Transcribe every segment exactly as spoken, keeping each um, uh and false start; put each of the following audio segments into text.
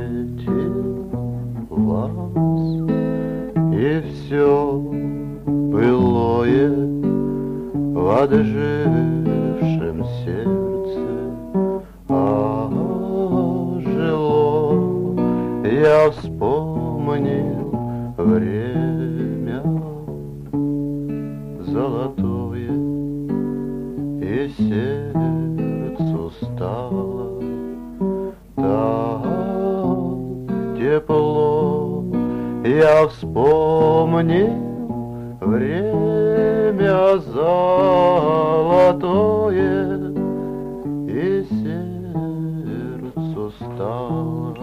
встретил вас, и все былое в отжившем сердце ожило. Я вспомнил время золотое, и сердцу стало так тепло. Я вспомнил время золотое, и сердцу стало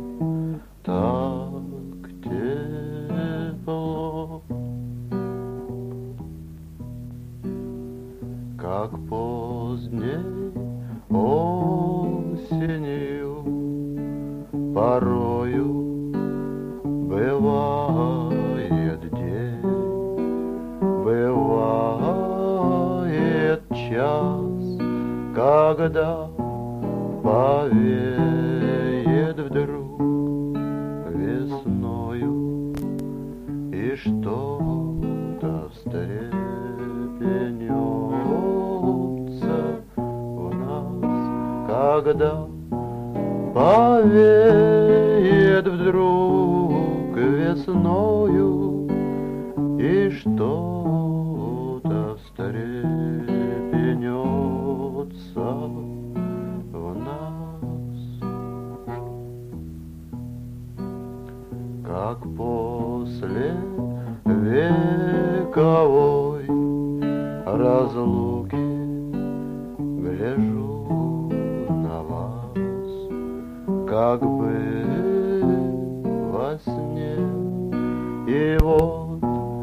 так тепло. Как поздней осенью порою бывает день, бывает час, когда повеет вдруг весною, и что-то встрепенется в нас, когда повеет вдруг весною, и что-то встрепенется в нас. Как после вековой разлуки гляжу на вас, как бы во сне, и вот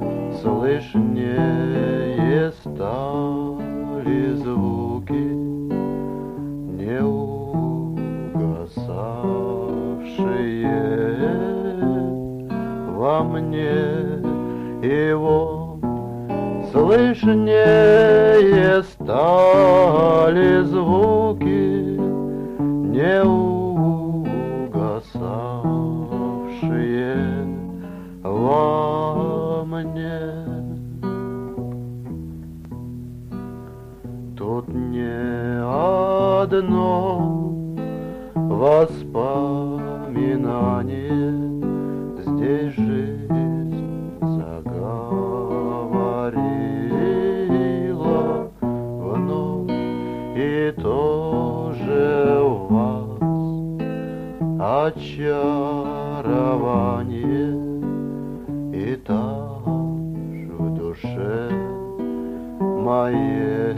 слышнее стали звуки, не угасавшие во мне, и вот слышнее стали звуки, не угасавшие во мне. Тут не одно воспоминание, здесь жизнь заговорила вновь, и тоже у вас очарование, и так в душе моей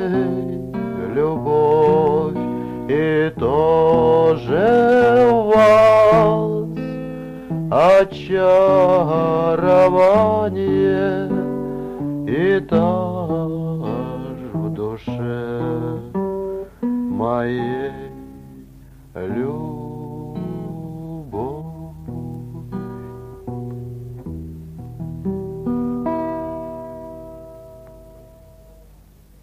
любовь, и тоже у вас очарование, и так в душе моей любовь.